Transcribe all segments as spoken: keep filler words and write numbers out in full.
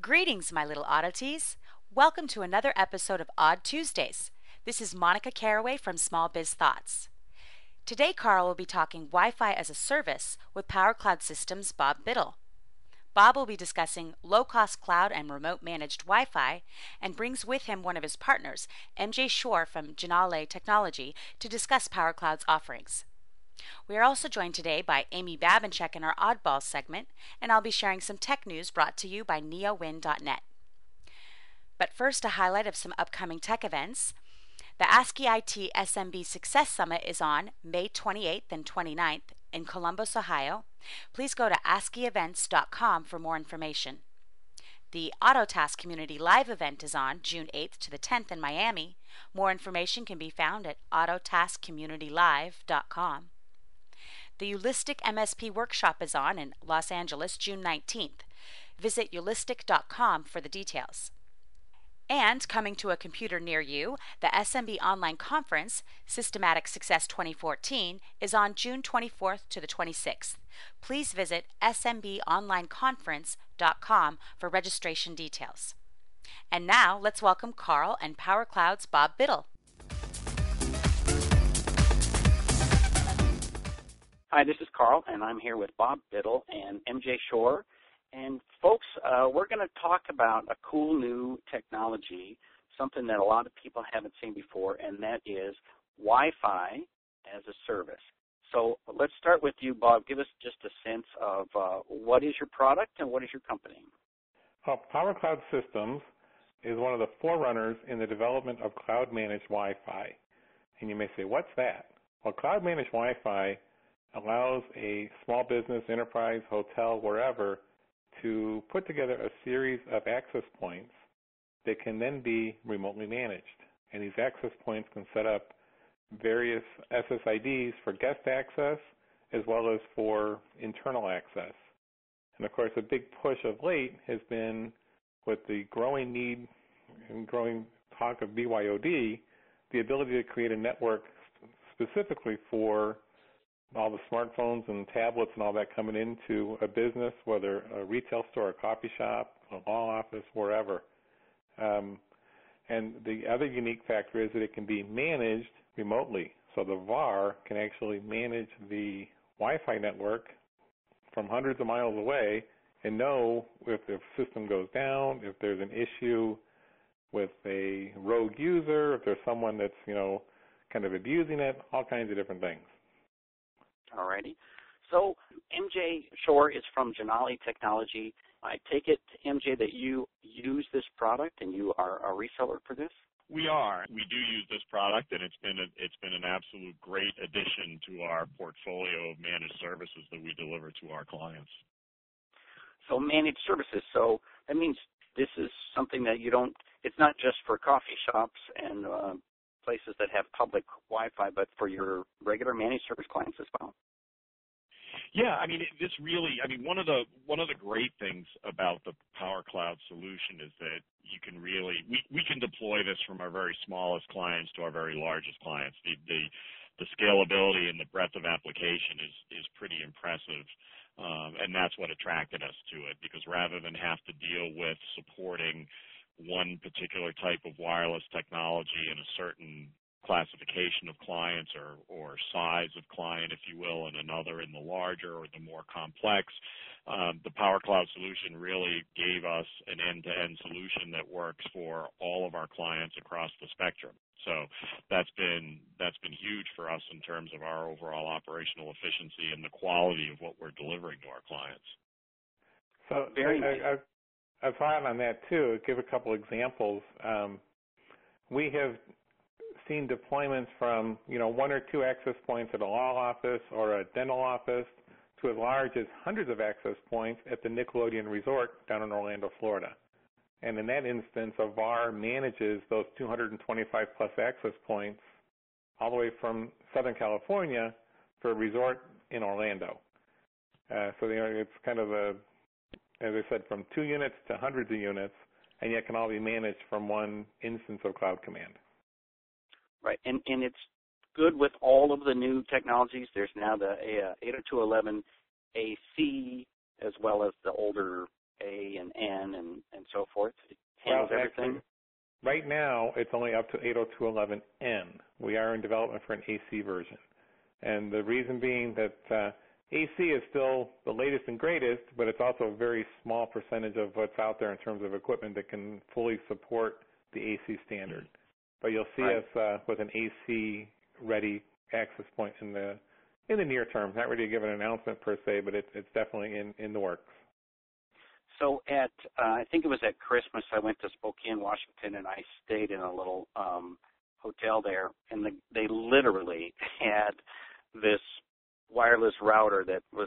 Greetings, my little oddities. Welcome to another episode of Odd Tuesdays. This is Monica Caraway from Small Biz Thoughts. Today, Carl will be talking Wi-Fi as a service with PowerCloud Systems' Bob Biddle. Bob will be discussing low-cost cloud and remote managed Wi-Fi and brings with him one of his partners, M J Shore from Janale Technology, to discuss PowerCloud's offerings. We are also joined today by Amy Babinchek in our Oddballs segment, and I'll be sharing some tech news brought to you by neowin dot net. But first, a highlight of some upcoming tech events. The ASCII I T S M B Success Summit is on May twenty-eighth and twenty-ninth in Columbus, Ohio. Please go to ascii events dot com for more information. The Autotask Community Live event is on June eighth to the tenth in Miami. More information can be found at autotask community live dot com. The Eulistic M S P Workshop is on in Los Angeles, June nineteenth. Visit eulistic dot com for the details. And coming to a computer near you, the S M B Online Conference, Systematic Success twenty fourteen, is on June twenty-fourth to the twenty-sixth. Please visit s m b online conference dot com for registration details. And now, let's welcome Carl and PowerCloud's Bob Biddle. Hi, this is Carl, and I'm here with Bob Biddle and M J Shore. And folks, uh, we're going to talk about a cool new technology, something that a lot of people haven't seen before, and that is Wi-Fi as a service. So let's start with you, Bob. Give us just a sense of uh, what is your product and what is your company? Well, PowerCloud Systems is one of the forerunners in the development of cloud-managed Wi-Fi. And you may say, what's that? Well, cloud-managed Wi-Fi allows a small business, enterprise, hotel, wherever, to put together a series of access points that can then be remotely managed. And these access points can set up various S S I Ds for guest access as well as for internal access. And of course, a big push of late has been with the growing need and growing talk of B Y O D, the ability to create a network specifically for all the smartphones and tablets and all that coming into a business, whether a retail store, a coffee shop, a law office, wherever. Um, and the other unique factor is that it can be managed remotely. So the V A R can actually manage the Wi-Fi network from hundreds of miles away and know if the system goes down, if there's an issue with a rogue user, if there's someone that's, you know, kind of abusing it, all kinds of different things. All righty. So M J Shore is from Janale Technology. I take it, M J, that you use this product and you are a reseller for this? We are. We do use this product, and it's been a, it's been an absolute great addition to our portfolio of managed services that we deliver to our clients. So managed services. So that means this is something that you don't, it's not just for coffee shops and uh, places that have public Wi-Fi, but for your regular managed service clients as well. Yeah, I mean, this really, I mean, one of the one of the great things about the PowerCloud solution is that you can really, we, we can deploy this from our very smallest clients to our very largest clients. The the, the scalability and the breadth of application is, is pretty impressive, um, and that's what attracted us to it, because rather than have to deal with supporting one particular type of wireless technology in a certain classification of clients or, or size of client, if you will, and another in the larger or the more complex, um, the PowerCloud solution really gave us an end-to-end solution that works for all of our clients across the spectrum. So that's been that's been huge for us in terms of our overall operational efficiency and the quality of what we're delivering to our clients. So Very I, nice. I, I thought on that too. Give a couple examples. Um, we have seen deployments from, you know, one or two access points at a law office or a dental office to as large as hundreds of access points at the Nickelodeon Resort down in Orlando, Florida. And in that instance, a V A R manages those two hundred twenty-five plus access points all the way from Southern California for a resort in Orlando. Uh, so, you know, it's kind of a, as I said, from two units to hundreds of units, and yet can all be managed from one instance of Cloud Command. Right, and, and it's good with all of the new technologies. There's now the uh, eight oh two dot eleven A C as well as the older A and N and, and so forth? It Well, handles everything? actually, right now, it's only up to eight oh two dot eleven N. We are in development for an A C version. And the reason being that uh, A C is still the latest and greatest, but it's also a very small percentage of what's out there in terms of equipment that can fully support the A C standard. But you'll see Right. us uh, with an A C-ready access point in the in the near term. Not ready to give an announcement per se, but it's it's definitely in, in the works. So at, uh, I think it was at Christmas, I went to Spokane, Washington, and I stayed in a little um, hotel there, and the, they literally had this wireless router that was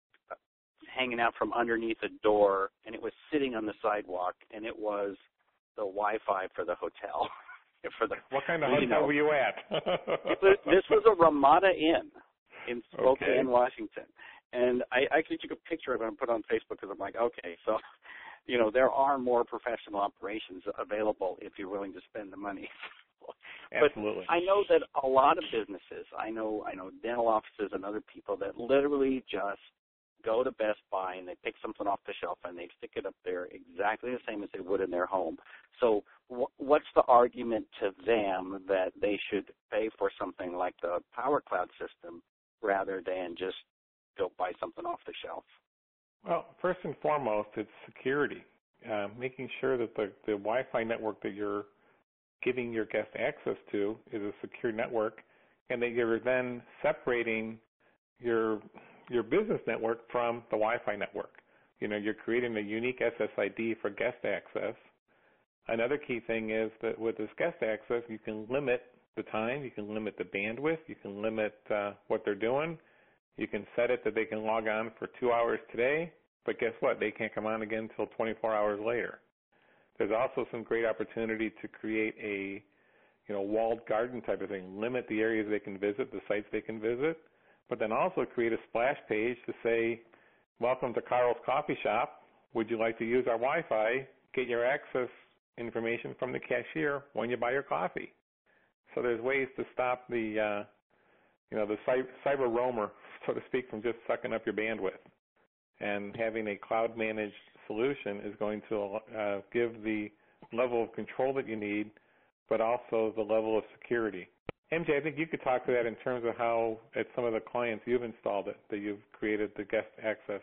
hanging out from underneath a door, and it was sitting on the sidewalk, and it was the Wi-Fi for the hotel. for the, What kind of you hotel know, were you at? it was, this was a Ramada Inn in Spokane, Okay. Washington. And I actually took a picture of it and put it on Facebook because I'm like, okay, so, you know, there are more professional operations available if you're willing to spend the money. Absolutely. But I know that a lot of businesses, I know, I know dental offices and other people that literally just go to Best Buy and they pick something off the shelf and they stick it up there exactly the same as they would in their home. So wh- what's the argument to them that they should pay for something like the PowerCloud system rather than just go buy something off the shelf? Well, first and foremost, it's security. Uh, making sure that the, the Wi-Fi network that you're giving your guest access to is a secure network, and that you're then separating your your business network from the Wi-Fi network. You know, you're creating a unique S S I D for guest access. Another key thing is that with this guest access, you can limit the time, you can limit the bandwidth, you can limit uh, what they're doing. You can set it that they can log on for two hours today, but guess what? They can't come on again until twenty-four hours later. There's also some great opportunity to create a, you know, walled garden type of thing. Limit the areas they can visit, the sites they can visit, but then also create a splash page to say, welcome to Carl's Coffee Shop. Would you like to use our Wi-Fi? Get your access information from the cashier when you buy your coffee. So there's ways to stop the, uh, you know, the cyber roamer, so to speak, from just sucking up your bandwidth. And having a cloud-managed solution is going to uh, give the level of control that you need, but also the level of security. M J, I think you could talk to that in terms of how, at some of the clients you've installed it, that you've created the guest access.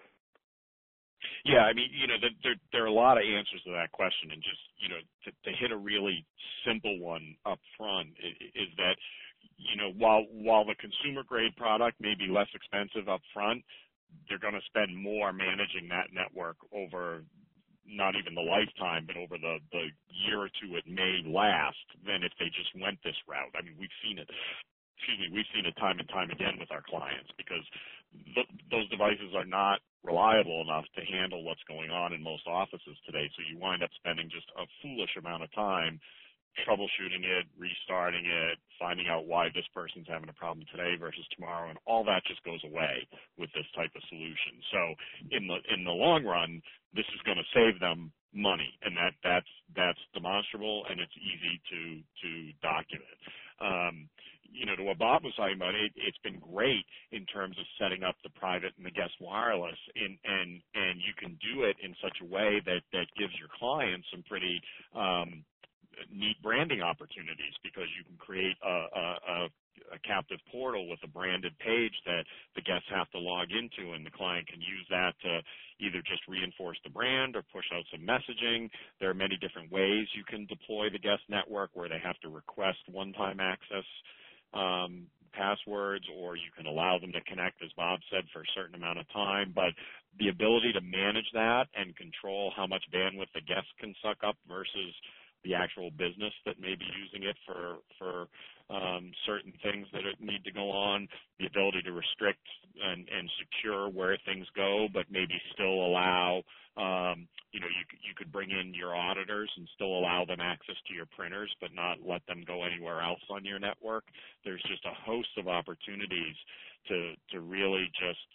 Yeah, I mean, you know, there there are a lot of answers to that question, and just, you know, to, to hit a really simple one up front is that, you know, while while the consumer grade product may be less expensive up front, they're going to spend more managing that network over not even the lifetime, but over the, the year or two it may last than if they just went this route. I mean, we've seen it. Excuse me, we've seen it time and time again with our clients because th- those devices are not reliable enough to handle what's going on in most offices today. So you wind up spending just a foolish amount of time troubleshooting it, restarting it, finding out why this person's having a problem today versus tomorrow, and all that just goes away with this type of solution. So in the in the long run, this is going to save them money, and that that's that's demonstrable and it's easy to to document. Um, you know, to what Bob was talking about, it, it's been great in terms of setting up the private and the guest wireless, in, and and you can do it in such a way that that gives your clients some pretty um, neat branding opportunities, because you can create a, a, a captive portal with a branded page that the guests have to log into, and the client can use that to either just reinforce the brand or push out some messaging. There are many different ways you can deploy the guest network, where they have to request one-time access um, passwords, or you can allow them to connect, as Bob said, for a certain amount of time. But the ability to manage that and control how much bandwidth the guests can suck up versus the actual business that may be using it for for um, certain things that need to go on, the ability to restrict and, and secure where things go, but maybe still allow, um, you know, you, you could bring in your auditors and still allow them access to your printers, but not let them go anywhere else on your network. There's just a host of opportunities to to really just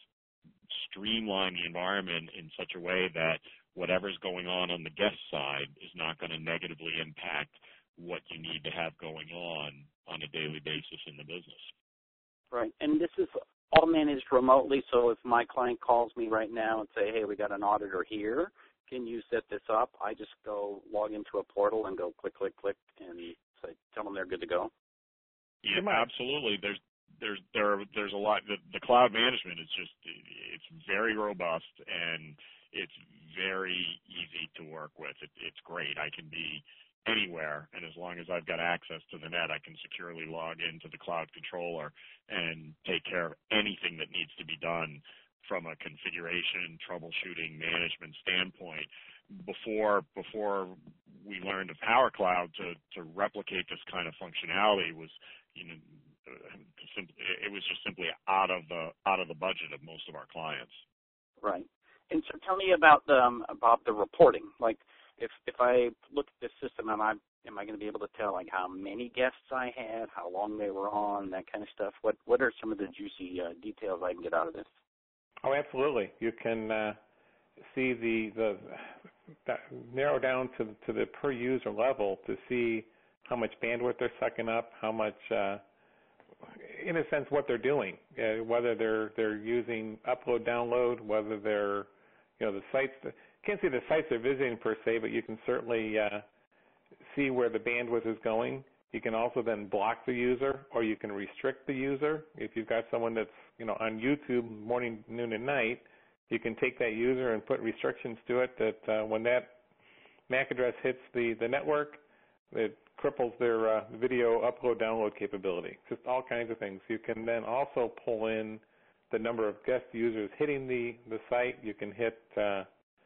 streamline the environment in such a way that whatever's going on on the guest side is not going to negatively impact what you need to have going on on a daily basis in the business. Right, and this is all managed remotely, so if my client calls me right now and say, hey, we got an auditor here, can you set this up? I just go log into a portal and go click, click, click, and say, tell them they're good to go. Yeah, absolutely. There's there's there there's a lot. The, the cloud management is just it's very robust and it's very easy to work with. It, it's great. I can be anywhere, and as long as I've got access to the net, I can securely log into the cloud controller and take care of anything that needs to be done from a configuration, troubleshooting, management standpoint. Before before we learned of PowerCloud, to to replicate this kind of functionality was, you know, it was just simply out of the out of the budget of most of our clients. Right. And so tell me about the um, about the reporting. Like, if if I look at this system, am I am I going to be able to tell like how many guests I had, how long they were on, that kind of stuff? What what are some of the juicy uh, details I can get out of this? Oh, absolutely. You can uh, see the the that, narrow down to to the per user level to see how much bandwidth they're sucking up, how much, uh, in a sense, what they're doing, uh, whether they're they're using upload, download, whether they're, you know, the sites. Can't see the sites they're visiting per se, but you can certainly uh, see where the bandwidth is going. You can also then block the user, or you can restrict the user. If you've got someone that's, you know, on YouTube morning, noon, and night, you can take that user and put restrictions to it that uh, when that M A C address hits the, the network, it cripples their uh, video upload, download capability. Just all kinds of things. You can then also pull in the number of guest users hitting the, the site. You can hit, uh,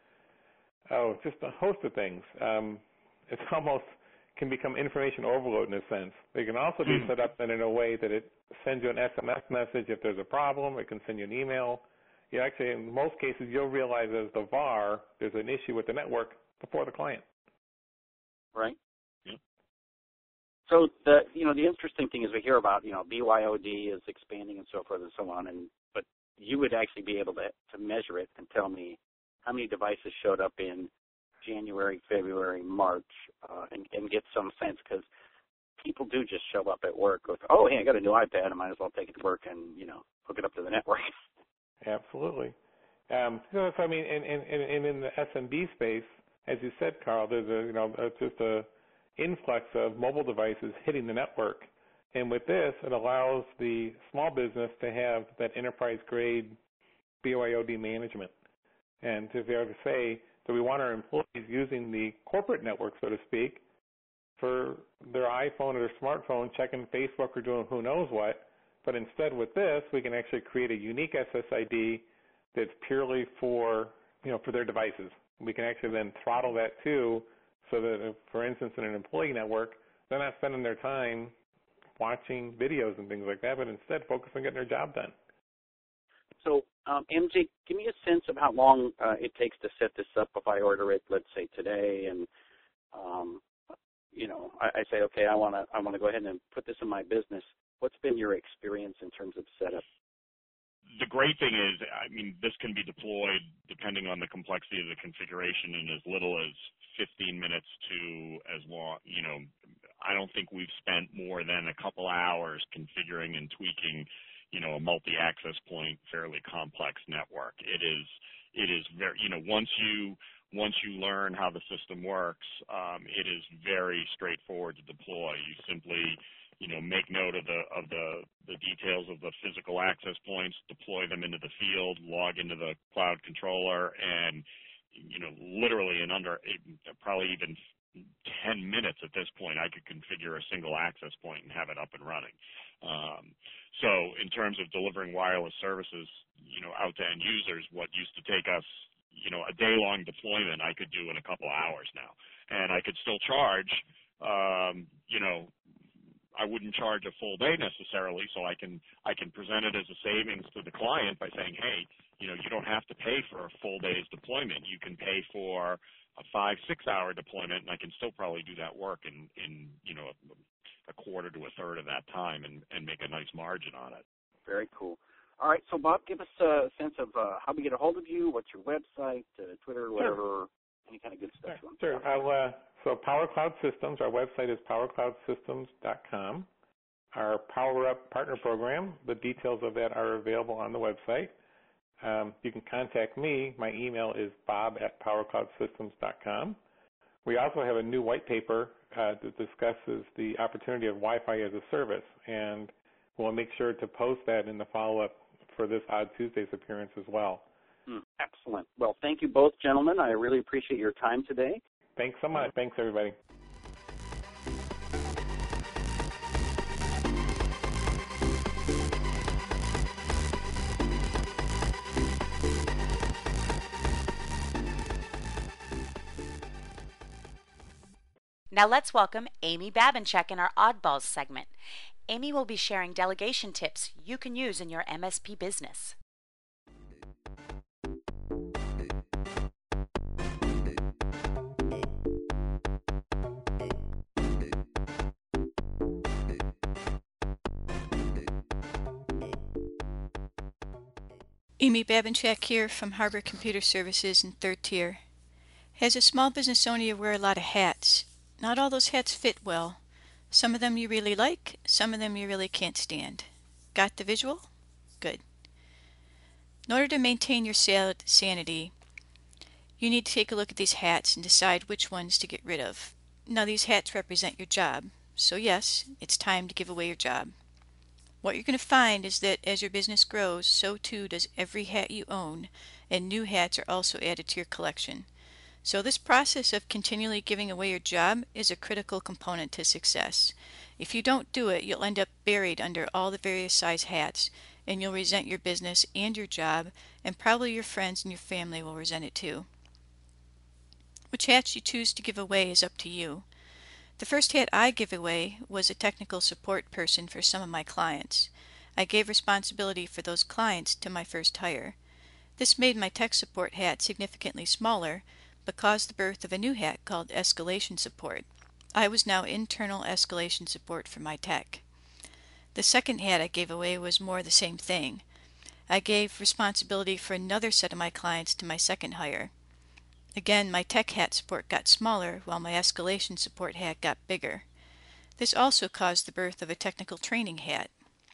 oh, just a host of things. Um, it's almost can become information overload in a sense. They can also be set up then in a way that it sends you an S M S message if there's a problem. It can send you an email. You actually, in most cases, you'll realize as the V A R, there's an issue with the network before the client. Right. Yep. So the you know the interesting thing is we hear about you know B Y O D is expanding and so forth and so on, and but you would actually be able to to measure it and tell me how many devices showed up in January, February, March, uh, and, and get some sense, because people do just show up at work with, oh, hey, I got a new iPad, I might as well take it to work and, you know, hook it up to the network. Absolutely. Um, so, I mean, and, and, and in the S M B space, as you said, Carl, there's a, you know, just a influx of mobile devices hitting the network. And with this, it allows the small business to have that enterprise-grade B Y O D management. And to be able to say, so we want our employees using the corporate network, so to speak, for their iPhone or their smartphone, checking Facebook or doing who knows what. But instead with this, we can actually create a unique S S I D that's purely for, you know, for their devices. We can actually then throttle that too, so that, if, for instance, in an employee network, they're not spending their time watching videos and things like that, but instead focus on getting their job done. So, um, M J, give me a sense of how long uh, it takes to set this up if I order it, let's say today, and um, you know, I, I say, okay, I want to, I want to go ahead and put this in my business. What's been your experience in terms of setup? The great thing is, I mean, this can be deployed depending on the complexity of the configuration in as little as fifteen minutes to as long, you know, I don't think we've spent more than a couple hours configuring and tweaking, you know, a multi-access point, fairly complex network. It is, it is very, you know, once you, once you learn how the system works, um, it is very straightforward to deploy. You simply, you know, make note of the, of the, the details of the physical access points, deploy them into the field, log into the cloud controller, and, you know, literally in under, probably even ten minutes at this point, I could configure a single access point and have it up and running. Um, so in terms of delivering wireless services, you know, out to end users, what used to take us, you know, a day-long deployment, I could do in a couple hours now. And I could still charge, um, you know, I wouldn't charge a full day necessarily, so I can I can present it as a savings to the client by saying, hey, you know, you don't have to pay for a full day's deployment. You can pay for a five, six-hour deployment, and I can still probably do that work in, in you know, a, a quarter to a third of that time and, and make a nice margin on it. Very cool. All right, so Bob, give us a sense of uh, how we get a hold of you, what's your website, uh, Twitter, whatever, sure. Any kind of good stuff. Sure. sure. I'll, uh, so PowerCloud Systems, our website is power cloud systems dot com. Our Power Up Partner Program, the details of that are available on the website. um, you can contact me. My email is bob at powercloudsystems dot com. We also have a new white paper uh, that discusses the opportunity of Wi-Fi as a service, and we'll make sure to post that in the follow-up for this Odd Tuesdays appearance as well. Mm, excellent. Well, thank you both, gentlemen. I really appreciate your time today. Thanks so much. Thanks, everybody. Now let's welcome Amy Babinchak in our Oddballs segment. Amy will be sharing delegation tips you can use in your M S P business. Amy Babinchak here from Harbor Computer Services in third tier. As a small business owner, you wear a lot of hats. Not all those hats fit well. Some of them you really like, some of them you really can't stand. Got the visual? Good. In order to maintain your sanity, you need to take a look at these hats and decide which ones to get rid of. Now, these hats represent your job, so yes, it's time to give away your job. What you're going to find is that as your business grows, so too does every hat you own, and new hats are also added to your collection. So this process of continually giving away your job is a critical component to success. If you don't do it, you'll end up buried under all the various size hats, and you'll resent your business and your job, and probably your friends and your family will resent it too. Which hats you choose to give away is up to you. The first hat I give away was a technical support person for some of my clients. I gave responsibility for those clients to my first hire. This made my tech support hat significantly smaller, but caused the birth of a new hat called escalation support. I was now internal escalation support for my tech. The second hat I gave away was more the same thing. I gave responsibility for another set of my clients to my second hire. Again, my tech hat support got smaller while my escalation support hat got bigger. This also caused the birth of a technical training hat.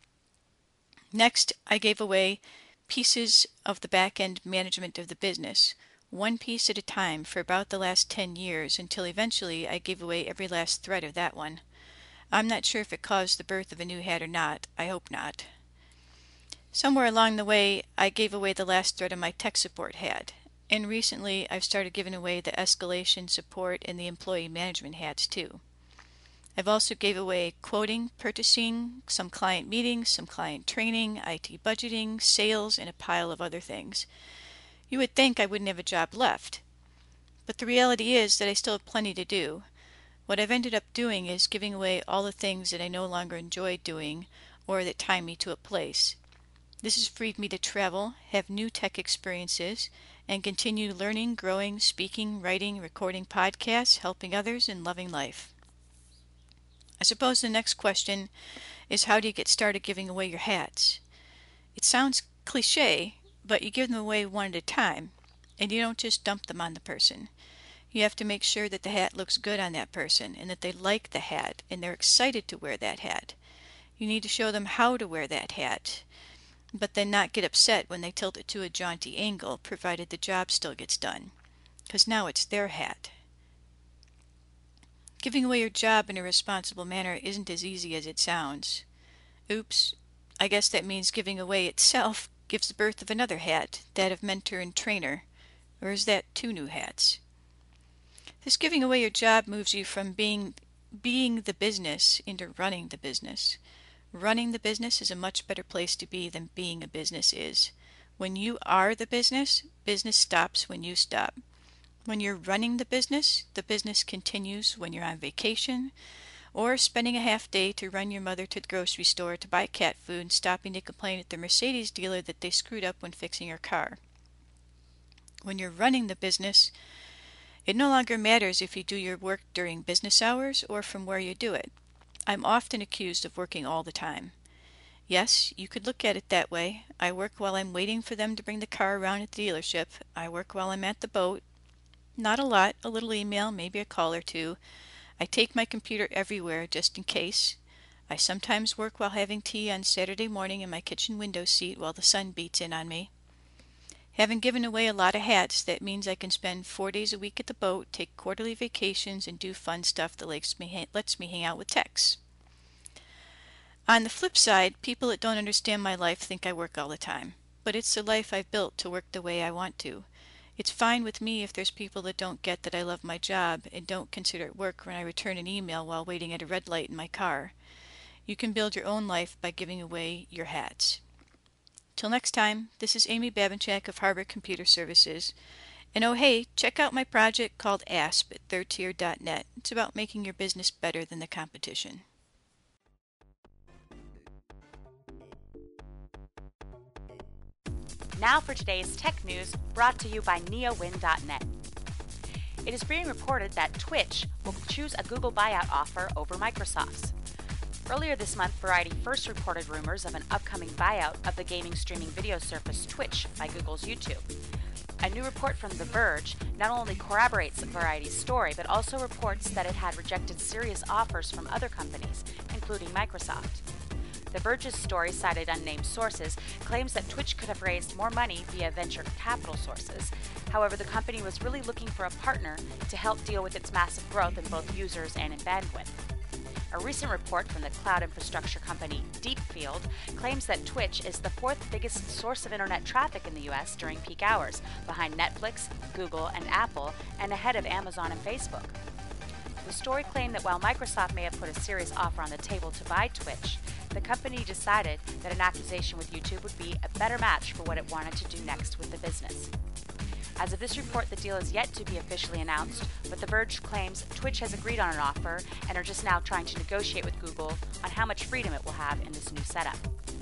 Next, I gave away pieces of the back-end management of the business, one piece at a time for about the last ten years, until eventually I gave away every last thread of that one. I'm not sure if it caused the birth of a new hat or not. I hope not. Somewhere along the way, I gave away the last thread of my tech support hat. And recently, I've started giving away the escalation support and the employee management hats too. I've also gave away quoting, purchasing, some client meetings, some client training, I T budgeting, sales, and a pile of other things. You would think I wouldn't have a job left. But the reality is that I still have plenty to do. What I've ended up doing is giving away all the things that I no longer enjoy doing or that tie me to a place. This has freed me to travel, have new tech experiences, and continue learning, growing, speaking, writing, recording podcasts, helping others, and loving life. I suppose the next question is, how do you get started giving away your hats? It sounds cliche, but you give them away one at a time, and you don't just dump them on the person. You have to make sure that the hat looks good on that person, and that they like the hat, and they're excited to wear that hat. You need to show them how to wear that hat, but then not get upset when they tilt it to a jaunty angle, provided the job still gets done, because now it's their hat. Giving away your job in a responsible manner isn't as easy as it sounds. Oops, I guess that means giving away itself gives the birth of another hat, that of mentor and trainer, or is that two new hats? This giving away your job moves you from being being the business into running the business. Running the business is a much better place to be than being a business is. When you are the business, business stops when you stop. When you're running the business, the business continues when you're on vacation, or spending a half day to run your mother to the grocery store to buy cat food and stopping to complain at the Mercedes dealer that they screwed up when fixing her car. When you're running the business, it no longer matters if you do your work during business hours or from where you do it. I'm often accused of working all the time. Yes, you could look at it that way. I work while I'm waiting for them to bring the car around at the dealership. I work while I'm at the boat. Not a lot, a little email, maybe a call or two. I take my computer everywhere just in case. I sometimes work while having tea on Saturday morning in my kitchen window seat while the sun beats in on me. Having given away a lot of hats, that means I can spend four days a week at the boat, take quarterly vacations, and do fun stuff that lets me, lets me hang out with techs. On the flip side, people that don't understand my life think I work all the time. But it's the life I've built to work the way I want to. It's fine with me if there's people that don't get that I love my job and don't consider it work when I return an email while waiting at a red light in my car. You can build your own life by giving away your hats. Till next time, this is Amy Babinchak of Harbor Computer Services. And oh hey, check out my project called ASP at third tier dot net. It's about making your business better than the competition. Now for today's tech news, brought to you by neowin dot net. It is being reported that Twitch will choose a Google buyout offer over Microsoft's. Earlier this month, Variety first reported rumors of an upcoming buyout of the gaming streaming video service Twitch by Google's YouTube. A new report from The Verge not only corroborates Variety's story, but also reports that it had rejected serious offers from other companies, including Microsoft. The Verge's story, cited unnamed sources, claims that Twitch could have raised more money via venture capital sources. However, the company was really looking for a partner to help deal with its massive growth in both users and in bandwidth. A recent report from the cloud infrastructure company Deepfield claims that Twitch is the fourth biggest source of internet traffic in the U S during peak hours, behind Netflix, Google, and Apple, and ahead of Amazon and Facebook. The story claimed that while Microsoft may have put a serious offer on the table to buy Twitch, the company decided that an acquisition with YouTube would be a better match for what it wanted to do next with the business. As of this report, the deal is yet to be officially announced, but The Verge claims Twitch has agreed on an offer and are just now trying to negotiate with Google on how much freedom it will have in this new setup.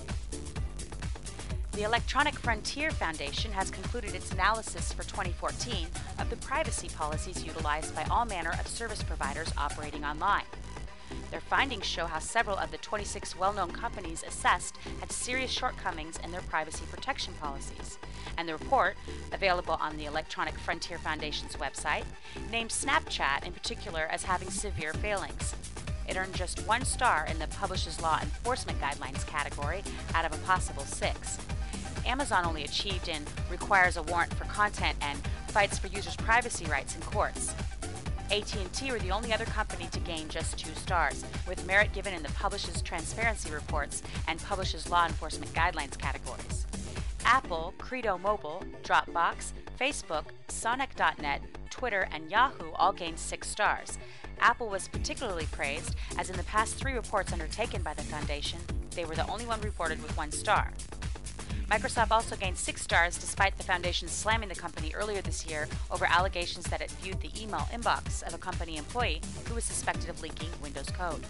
The Electronic Frontier Foundation has concluded its analysis for twenty fourteen of the privacy policies utilized by all manner of service providers operating online. Their findings show how several of the twenty-six well-known companies assessed had serious shortcomings in their privacy protection policies. And the report, available on the Electronic Frontier Foundation's website, named Snapchat in particular as having severe failings. It earned just one star in the Publishers Law Enforcement Guidelines category out of a possible six. Amazon only achieved in requires a warrant for content and fights for users' privacy rights in courts. A T and T were the only other company to gain just two stars, with merit given in the Publishers Transparency Reports and Publishers Law Enforcement Guidelines categories. Apple, Credo Mobile, Dropbox, Facebook, Sonic dot net, Twitter, and Yahoo all gained six stars. Apple was particularly praised, as in the past three reports undertaken by the foundation, they were the only one reported with one star. Microsoft also gained six stars despite the foundation slamming the company earlier this year over allegations that it viewed the email inbox of a company employee who was suspected of leaking Windows code.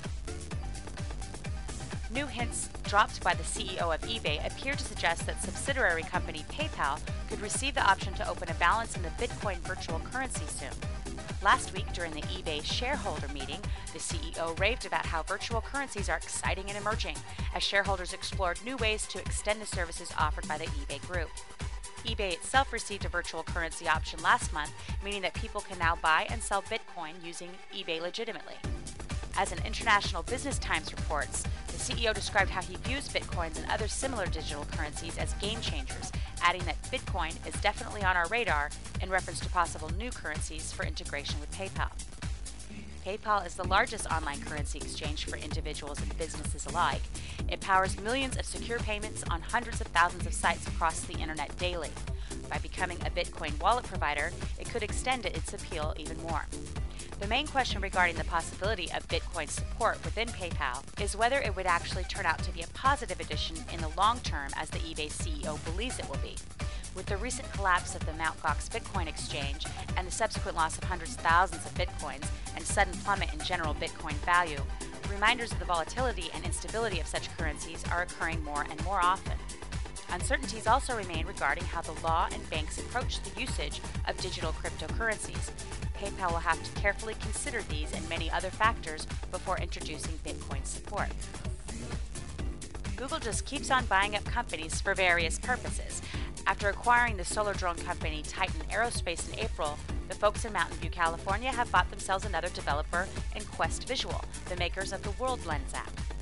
New hints dropped by the C E O of eBay appear to suggest that subsidiary company PayPal could receive the option to open a balance in the Bitcoin virtual currency soon. Last week, during the eBay shareholder meeting, the C E O raved about how virtual currencies are exciting and emerging, as shareholders explored new ways to extend the services offered by the eBay group. eBay itself received a virtual currency option last month, meaning that people can now buy and sell Bitcoin using eBay legitimately. As an International Business Times reports, the C E O described how he views Bitcoins and other similar digital currencies as game changers, adding that Bitcoin is definitely on our radar in reference to possible new currencies for integration with PayPal. PayPal is the largest online currency exchange for individuals and businesses alike. It powers millions of secure payments on hundreds of thousands of sites across the internet daily. By becoming a Bitcoin wallet provider, it could extend its appeal even more. The main question regarding the possibility of Bitcoin support within PayPal is whether it would actually turn out to be a positive addition in the long term, as the eBay C E O believes it will be. With the recent collapse of the Mt. Gox Bitcoin exchange and the subsequent loss of hundreds of thousands of Bitcoins and sudden plummet in general Bitcoin value, reminders of the volatility and instability of such currencies are occurring more and more often. Uncertainties also remain regarding how the law and banks approach the usage of digital cryptocurrencies. PayPal will have to carefully consider these and many other factors before introducing Bitcoin support. Google just keeps on buying up companies for various purposes. After acquiring the solar drone company Titan Aerospace in April, the folks in Mountain View, California have bought themselves another developer in Quest Visual, the makers of the World Lens app.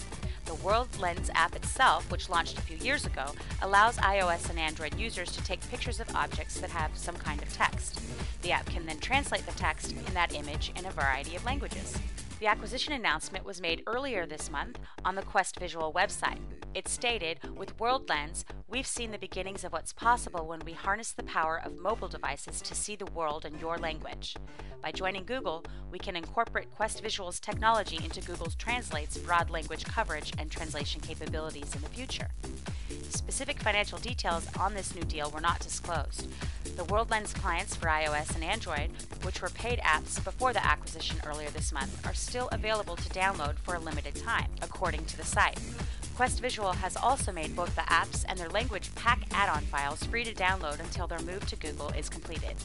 The WorldLens app itself, which launched a few years ago, allows iOS and Android users to take pictures of objects that have some kind of text. The app can then translate the text in that image in a variety of languages. The acquisition announcement was made earlier this month on the Quest Visual website. It stated, "With WorldLens, we've seen the beginnings of what's possible when we harness the power of mobile devices to see the world in your language. By joining Google, we can incorporate Quest Visual's technology into Google's Translate's broad language coverage and translation capabilities in the future." Specific financial details on this new deal were not disclosed. The WorldLens clients for iOS and Android, which were paid apps before the acquisition earlier this month, are still available to download for a limited time, according to the site. Quest Visual has also made both the apps and their language pack add-on files free to download until their move to Google is completed.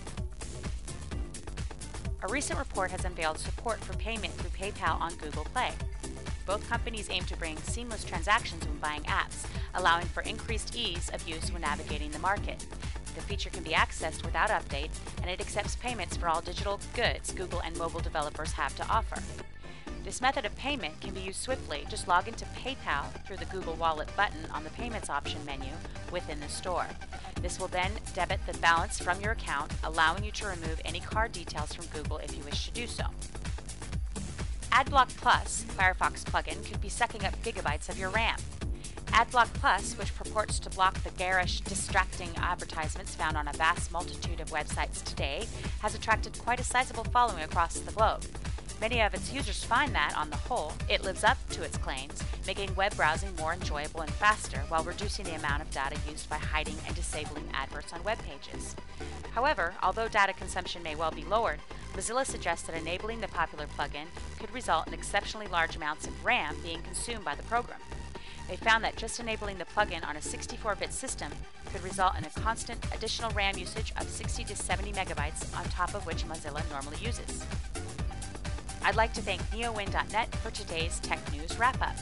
A recent report has unveiled support for payment through PayPal on Google Play. Both companies aim to bring seamless transactions when buying apps, allowing for increased ease of use when navigating the market. The feature can be accessed without update, and it accepts payments for all digital goods Google and mobile developers have to offer. This method of payment can be used swiftly. Just log into PayPal through the Google Wallet button on the Payments option menu within the store. This will then debit the balance from your account, allowing you to remove any card details from Google if you wish to do so. AdBlock Plus, Firefox plugin, could be sucking up gigabytes of your RAM. AdBlock Plus, which purports to block the garish, distracting advertisements found on a vast multitude of websites today, has attracted quite a sizable following across the globe. Many of its users find that, on the whole, it lives up to its claims, making web browsing more enjoyable and faster while reducing the amount of data used by hiding and disabling adverts on web pages. However, although data consumption may well be lowered, Mozilla suggests that enabling the popular plugin could result in exceptionally large amounts of RAM being consumed by the program. They found that just enabling the plugin on a sixty-four bit system could result in a constant additional RAM usage of sixty to seventy megabytes on top of which Mozilla normally uses. I'd like to thank neowin dot net for today's Tech News Wrap-Up.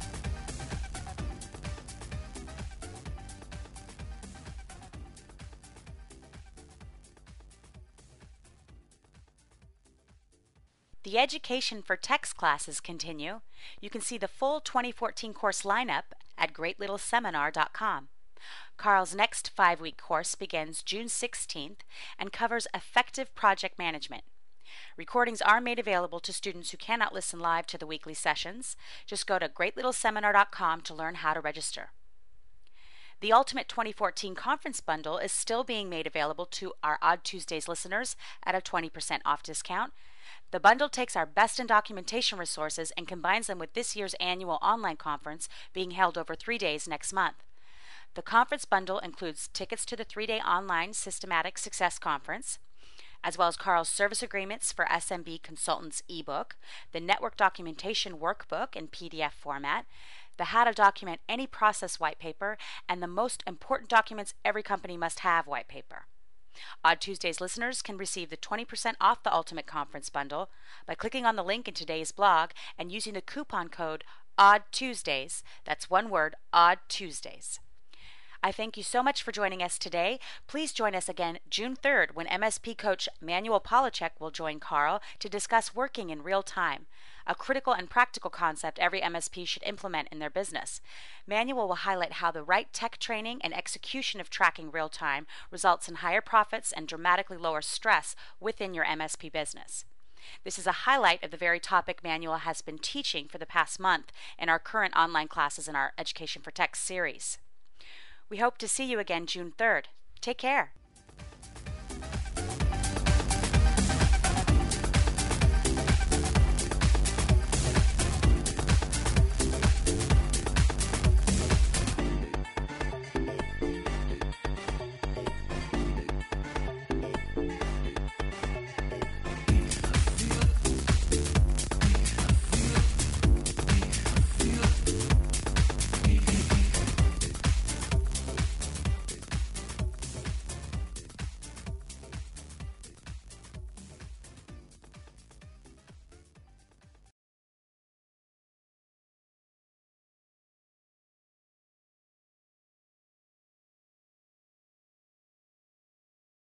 The Education for Text classes continue. You can see the full twenty fourteen course lineup at great little seminar dot com. Carl's next five-week course begins June sixteenth and covers effective project management. Recordings are made available to students who cannot listen live to the weekly sessions. Just go to great little seminar dot com to learn how to register. The Ultimate twenty fourteen Conference Bundle is still being made available to our Odd Tuesdays listeners at a twenty percent off discount. The bundle takes our best in documentation resources and combines them with this year's annual online conference being held over three days next month. The conference bundle includes tickets to the three-day online Systematic Success Conference, as well as Carl's service agreements for S M B Consultants ebook, the network documentation workbook in P D F format, the How to Document Any Process white paper, and the most important documents every company must have white paper. Odd Tuesdays listeners can receive the twenty percent off the Ultimate Conference Bundle by clicking on the link in today's blog and using the coupon code ODDTuesdays. That's one word, Odd Tuesdays. I thank you so much for joining us today. Please join us again June third when M S P coach Manuel Polachek will join Carl to discuss working in real time, a critical and practical concept every M S P should implement in their business. Manuel will highlight how the right tech training and execution of tracking real time results in higher profits and dramatically lower stress within your M S P business. This is a highlight of the very topic Manuel has been teaching for the past month in our current online classes in our Education for Tech series. We hope to see you again June third. Take care.